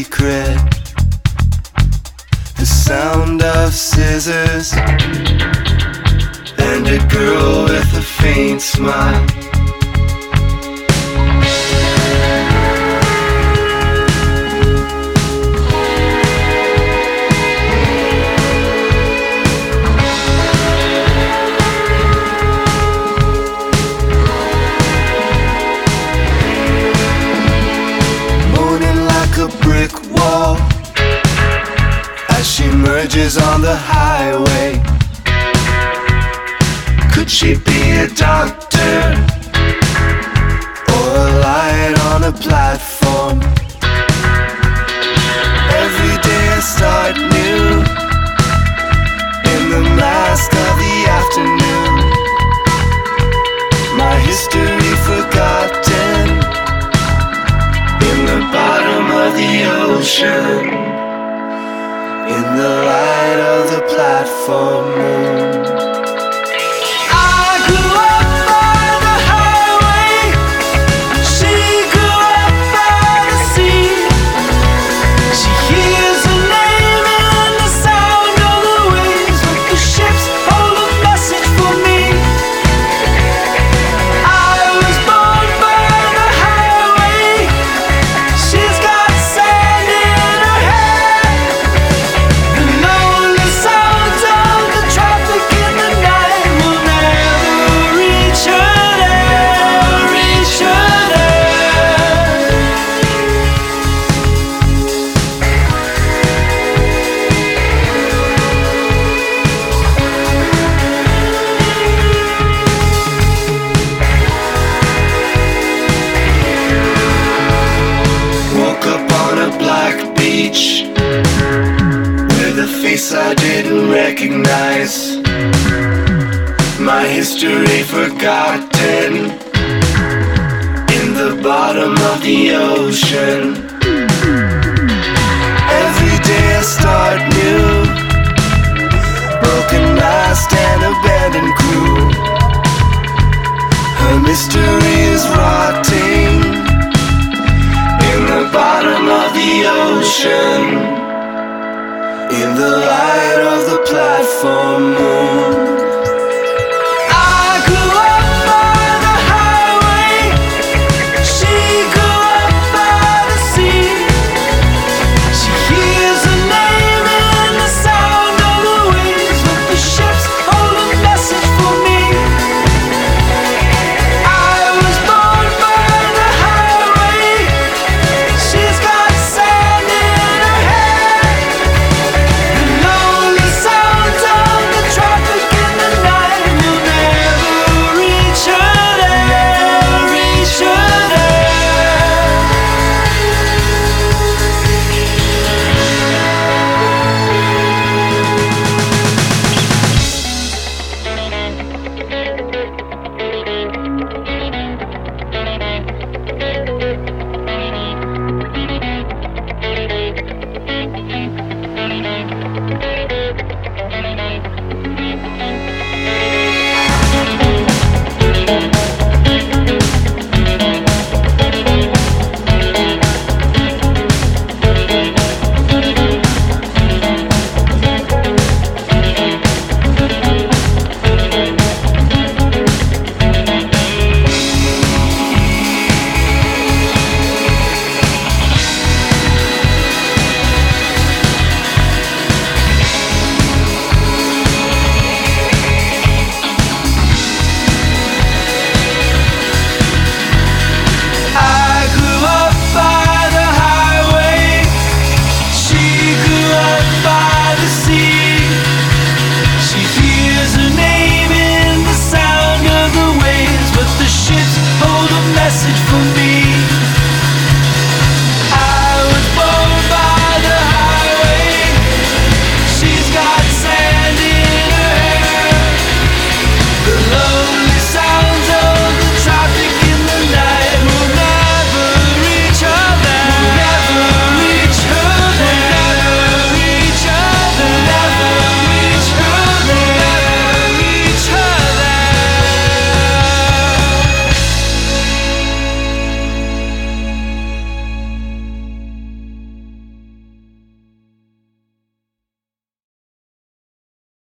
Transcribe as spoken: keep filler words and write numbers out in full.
secret. The sound of scissors and a girl with a faint smile. She merges on the highway. Could she be a doctor or a light on a platform? Every day I start new in the mask of the afternoon. My history forgotten in the bottom of the ocean. In the light of the platform moon. I grew up by the highway. She grew up by the sea. She hears her name in the sound of the waves, but the ships hold a message for me. I was born by the highway. She's got sand in her hair. With a face I didn't recognize, my history forgotten in the bottom of the ocean. Every day I start new, broken mast and abandoned crew. Her mystery is rotting in the bottom of the ocean. In the light of the